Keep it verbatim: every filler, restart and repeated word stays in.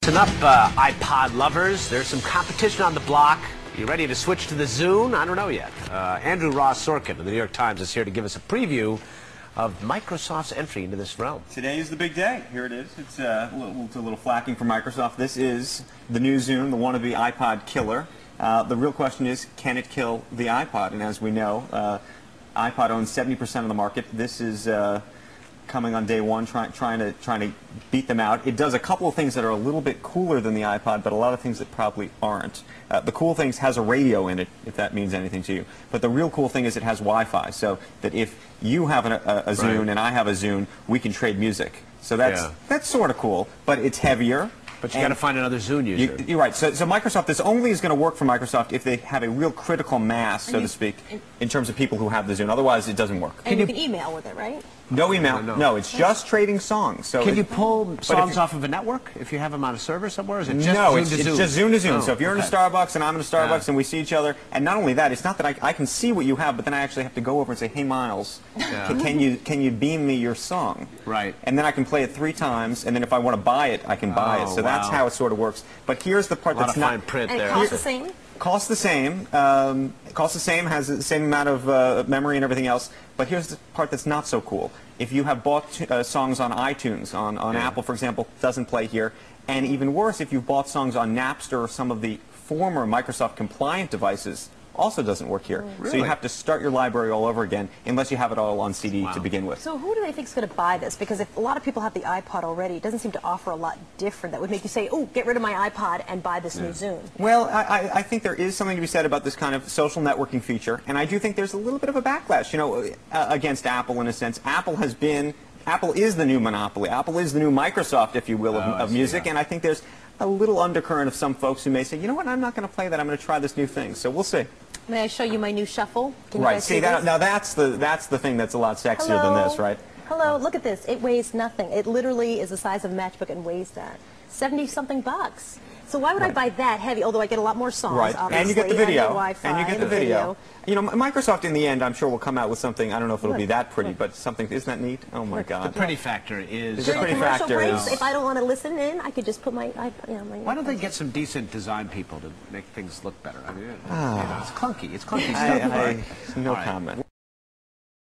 Listen up, uh, iPod lovers. There's some competition on the block. You ready to switch to the Zune? I don't know yet. Uh, Andrew Ross Sorkin of the New York Times is here to give us a preview of Microsoft's entry into this realm. Today is the big day. Here it is. It's, uh, a, little, it's a little flacking for Microsoft. This is the new Zune, the wannabe iPod killer. Uh, the real question is, can it kill the iPod? And as we know, uh, iPod owns seventy percent of the market. This is uh, coming on day one, try, trying to trying to beat them out. It does a couple of things that are a little bit cooler than the iPod, but a lot of things that probably aren't. Uh, the cool thing has a radio in it, if that means anything to you. But the real cool thing is it has Wi-Fi, so that if you have an, a, a Zune right. and I have a Zune, we can trade music. So that's yeah. that's sort of cool, but it's heavier. But you got to find another Zune user. You, you're right. So, so Microsoft, this only is going to work for Microsoft if they have a real critical mass, so you, to speak, in terms of people who have the Zune. Otherwise, it doesn't work. And can you, you can email with it, right? No email. No, no. no it's just trading songs. So can it, you pull songs you, off of a network if you have them on a server somewhere? Or is it just no, Zune it's, to it's Zune? just Zune to Zune. Oh, so if you're okay. in a Starbucks and I'm in a Starbucks yeah. and we see each other, and not only that, it's not that I, I can see what you have, but then I actually have to go over and say, hey, Miles, yeah. can, can you can you beam me your song? Right. And then I can play it three times, and then if I want to buy it, I can buy oh, it. So wow. that's how it sort of works. But here's the part a lot that's of not fine print and there. it costs the same? Costs the same. Um, costs the same, has the same amount of uh, memory and everything else. But here's the part that's not so cool. If you have bought uh, songs on iTunes, on, on yeah. Apple, for example, doesn't play here. And even worse, if you've bought songs on Napster or some of the former Microsoft compliant devices, also doesn't work here. Really? So you have to start your library all over again, unless you have it all on C D wow. to begin with. So who do they think is going to buy this? Because if a lot of people have the iPod already, it doesn't seem to offer a lot different that would make you say, oh, get rid of my iPod and buy this yeah. new Zune. Well, I, I, I think there is something to be said about this kind of social networking feature, and I do think there's a little bit of a backlash, you know, uh, against Apple in a sense. Apple has been, Apple is the new monopoly. Apple is the new Microsoft, if you will, of, oh, of see, music, yeah. and I think there's a little undercurrent of some folks who may say, you know what, I'm not going to play that, I'm going to try this new thing. So we'll see. May I show you my new shuffle? Can you right. guys See, see that, this? now that's the that's the thing that's a lot sexier Hello? than this, right? Hello, look at this. It weighs nothing. It literally is the size of a matchbook and weighs that. seventy-something bucks. So why would right. I buy that heavy? Although I get a lot more songs, right. obviously. And you get the video. And, Wi-Fi, and you get the and video. video. You know, Microsoft in the end, I'm sure, will come out with something. I don't know if it'll Look, be that pretty, look. but something. Isn't that neat? Oh my The God. pretty factor is... The During pretty commercial factor breaks, is- if I don't want to listen in, I could just put my iPod. You know, my Why don't they get some decent design people to make things look better? I mean, ah. you know, it's clunky. It's clunky I, stuff. I, right? no All right. comment.